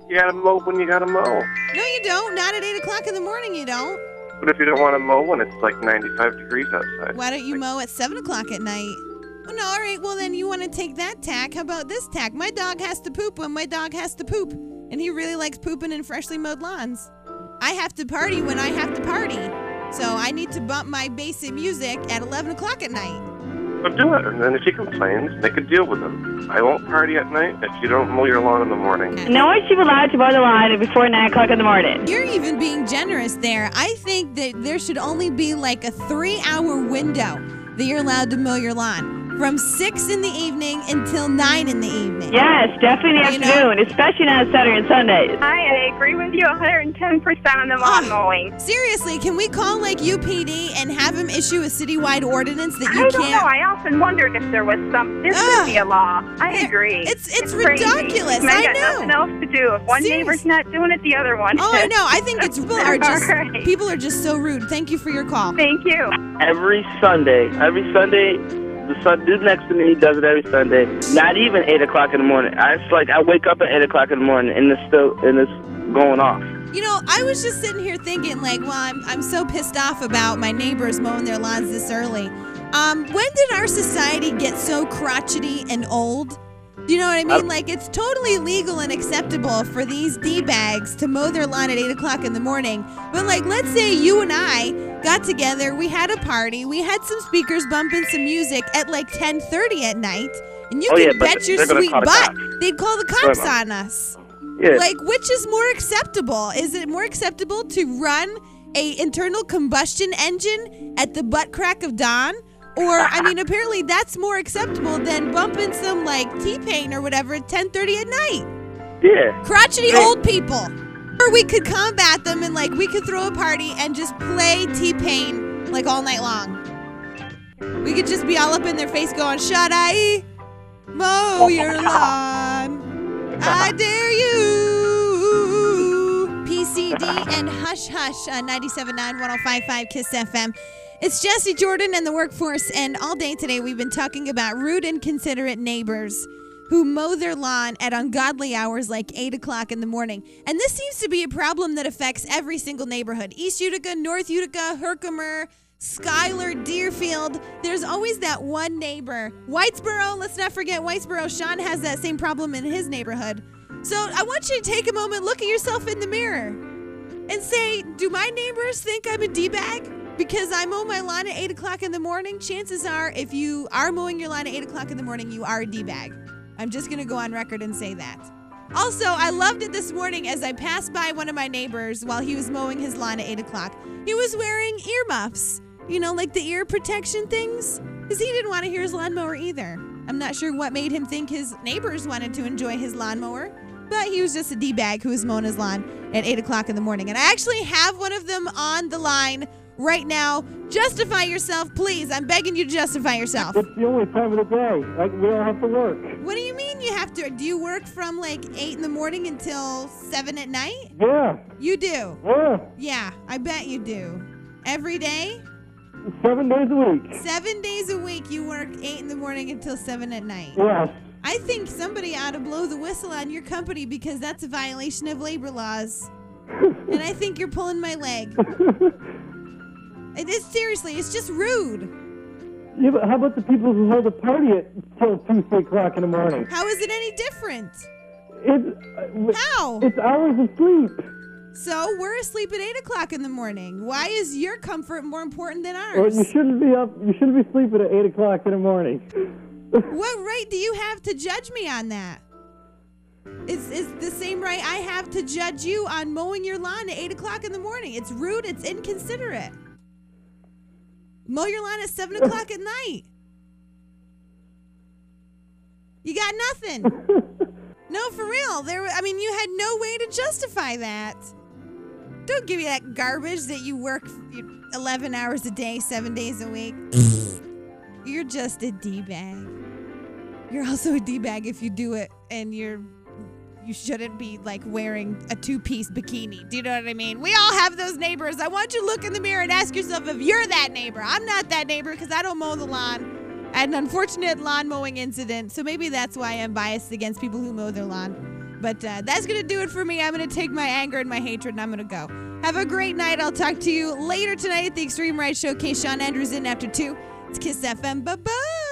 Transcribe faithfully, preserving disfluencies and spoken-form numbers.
You gotta mow when you gotta mow. No, you don't. Not at eight o'clock in the morning, you don't. But if you don't want to mow when it's like ninety-five degrees outside? Why don't you mow at seven o'clock at night? Well, no, all right. Well, then you want to take that tack. How about this tack? My dog has to poop when my dog has to poop. And he really likes pooping in freshly mowed lawns. I have to party when I have to party. So I need to bump my basic music at eleven o'clock at night. So do it. And then if he complains, make a deal with him. I won't party at night if you don't mow your lawn in the morning. No one should be allowed to mow the lawn before nine o'clock in the morning. You're even being generous there. I think that there should only be like a three-hour window that you're allowed to mow your lawn. From six in the evening until nine in the evening. Yes, definitely in the You afternoon, know? especially on Saturday and Sundays. I agree with you one hundred ten percent on the lawn Oh, mowing. Seriously, can we call like U P D and have them issue a citywide ordinance that you I don't can't? know. I often wondered if there was some. This Ugh. would be a law. I Yeah, agree. it's- it's crazy. ridiculous. I, I got know. nothing else to do. If one Serious. neighbor's not doing it, the other one. Oh, I know. I think it's people are just All right. people are just so rude. Thank you for your call. Thank you. Every Sunday, every Sunday, the son dude next to me does it every Sunday. Not even eight o'clock in the morning. I it's like I wake up at eight o'clock in the morning and it's still and it's going off. You know, I was just sitting here thinking, like, well, I'm I'm so pissed off about my neighbors mowing their lawns this early. Um, when did our society get so crotchety and old? Do you know what I mean? Like, it's totally legal and acceptable for these D-bags to mow their lawn at eight o'clock in the morning. But, like, let's say you and I got together, we had a party, we had some speakers bumping some music at, like, ten thirty at night, and you Oh, can yeah, but bet your they're gonna sweet call the butt cops. they'd call the cops Right, on us. Yeah. Like, which is more acceptable? Is it more acceptable to run a internal combustion engine at the butt crack of dawn? Or, I mean, apparently that's more acceptable than bumping some, like, T-Pain or whatever at ten thirty at night. Yeah. Crotchety Hey. old people. Or we could combat them and, like, we could throw a party and just play T-Pain, like, all night long. We could just be all up in their face going, should I mow your lawn? I dare you. P C D and Hush Hush on ninety-seven point nine, one oh five point five KISS F M. It's Jesse Jordan and the Workforce, and all day today we've been talking about rude, inconsiderate neighbors who mow their lawn at ungodly hours like eight o'clock in the morning. And this seems to be a problem that affects every single neighborhood. East Utica, North Utica, Herkimer, Schuyler, Deerfield. There's always that one neighbor. Whitesboro, let's not forget Whitesboro. Sean has that same problem in his neighborhood. So I want you to take a moment, look at yourself in the mirror, and say, do my neighbors think I'm a D-bag? Because I mow my lawn at eight o'clock in the morning, chances are if you are mowing your lawn at eight o'clock in the morning, you are a D-bag. I'm just going to go on record and say that. Also, I loved it this morning as I passed by one of my neighbors while he was mowing his lawn at eight o'clock. He was wearing earmuffs, you know, like the ear protection things, because he didn't want to hear his lawnmower either. I'm not sure what made him think his neighbors wanted to enjoy his lawnmower, but he was just a D-bag who was mowing his lawn at eight o'clock in the morning. And I actually have one of them on the line right now. Justify yourself, please. I'm begging you to justify yourself. It's the only time of the day. Like, we don't have to work. What do you mean you have to? Do you work from like eight in the morning until seven at night? Yeah. You do? Yeah. Yeah, I bet you do. Every day? Seven days a week. Seven days a week you work eight in the morning until seven at night. Yes. I think somebody ought to blow the whistle on your company because that's a violation of labor laws. And I think you're pulling my leg. It is seriously, it's just rude. Yeah, but how about the people who hold a party at till two, three o'clock in the morning? How is it any different? It's uh, How? It's hours of sleep. So we're asleep at eight o'clock in the morning. Why is your comfort more important than Or ours? you shouldn't be up. You shouldn't be sleeping at eight o'clock in the morning. What right do you have to judge me on that? It's, it's the same right I have to judge you on mowing your lawn at eight o'clock in the morning. It's rude. It's inconsiderate. Mow your lawn at seven o'clock at night. You got nothing. No, for real. There. I mean, you had no way to justify that. Don't give me that garbage that you work eleven hours a day, seven days a week. You're just a D-bag. You're also a D-bag if you do it, and you're you shouldn't be like wearing a two-piece bikini. Do you know what I mean? We all have those neighbors. I want you to look in the mirror and ask yourself if you're that neighbor. I'm not that neighbor because I don't mow the lawn. I had an unfortunate lawn mowing incident, so maybe that's why I'm biased against people who mow their lawn. But uh, that's going to do it for me. I'm going to take my anger and my hatred and I'm going to go. Have a great night. I'll talk to you later tonight at the Extreme Ride Showcase. Sean Andrews in after two. It's Kiss F M. Bye-bye.